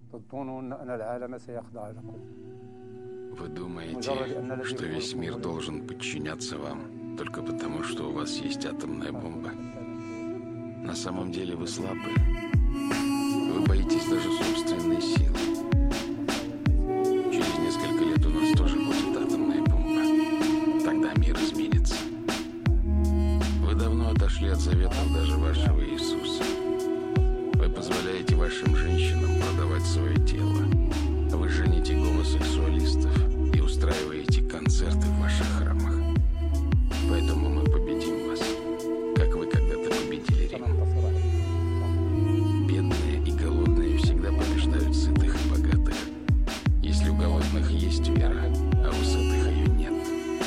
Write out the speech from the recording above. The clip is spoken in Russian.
تظنون أن العالم سيخضع لكم. Вы думаете, что весь мир должен подчиняться вам только потому, что у вас есть атомная бомба? На самом деле вы слабы. Вы боитесь даже собственной силы. Через несколько лет у нас тоже будет атомная бомба. Тогда мир изменится. Вы давно отошли от заветов даже вашего Иисуса. Вы позволяете вашим женщинам